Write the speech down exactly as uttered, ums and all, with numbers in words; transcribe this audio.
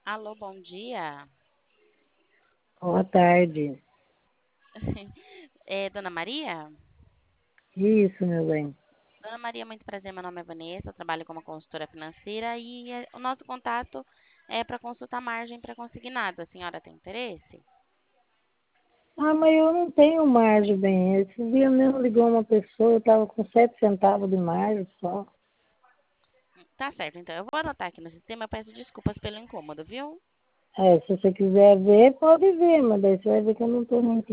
Alô, bom dia. Boa tarde. É, Dona Maria? Isso, meu bem. Dona Maria, muito prazer. Meu nome é Vanessa. Eu trabalho como consultora financeira e é, o nosso contato é para consultar margem para consignado. A senhora tem interesse? Ah, mas eu não tenho margem bem. Esse dia mesmo ligou uma pessoa, eu estava com sete centavos de margem só. Tá certo, então eu vou anotar aqui no sistema. Eu peço desculpas pelo incômodo, viu? É, se você quiser ver, pode ver, mas daí você vai ver que eu não estou muito